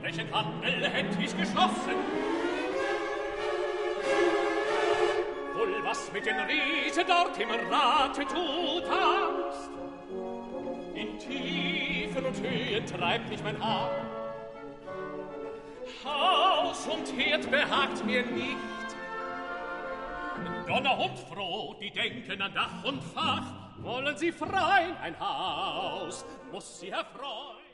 welchen Handel hätt ich geschlossen? Wohl was mit den Riesen dort im Rate du tanzt. In Tiefen und Höhen treibt mich mein Haar. Haus und Herd behagt mir nicht. Donner und froh, die denken an Dach und Fach. Wollen sie freien ein Haus, muss sie erfreuen.